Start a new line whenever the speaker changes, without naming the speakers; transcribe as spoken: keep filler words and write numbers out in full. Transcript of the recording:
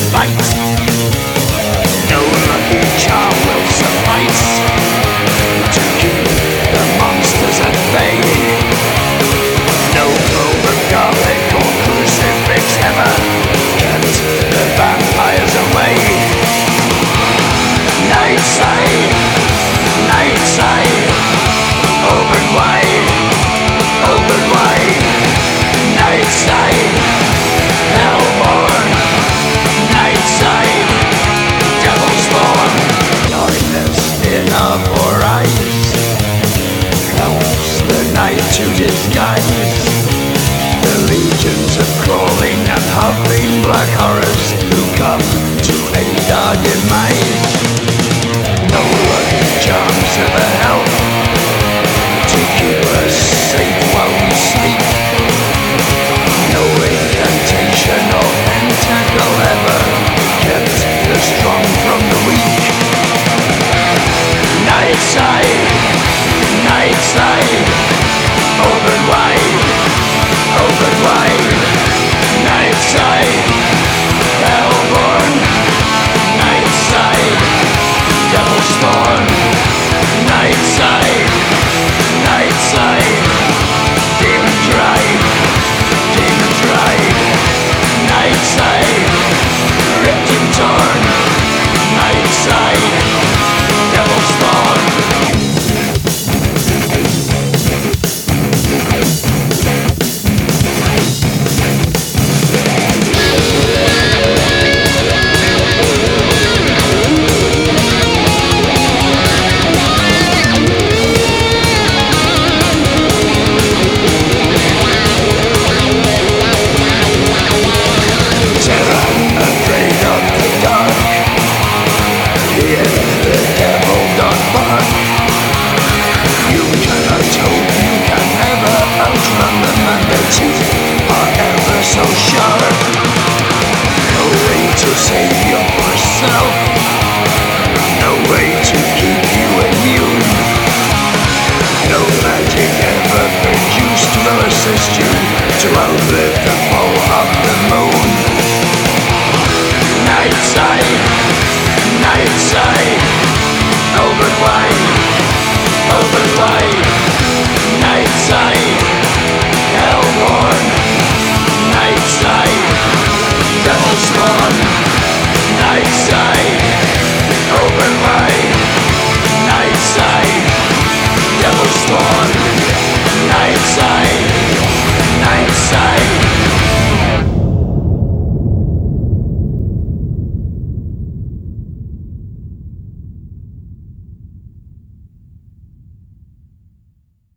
fight. No lucky charm will suffice to keep the monsters at bay. No probe of garlic or crucifix ever kept the vampires away. Night side, night side, open wide, open wide. Night side, hellborn. Night side, devil spawn. Darkness in our eyes helps the night to disguise the legions of crawling and huffing black horrors who come to aid our demise. No lucky charms ever help to keep us safe while we sleep. No incantation or pentacle ever kept the strong from the weak. Night side, night side, open wide, open wide. Night side, hellborn. Night side, devil spawn. Night side, night side, demon drive, demon drive. Night side, ripped and torn. Night side, devil spawn. So sharp, no way to save yourself, no way to keep you immune. No magic ever produced will assist you to outlive the pull of the moon. Night side, night side, open wide, open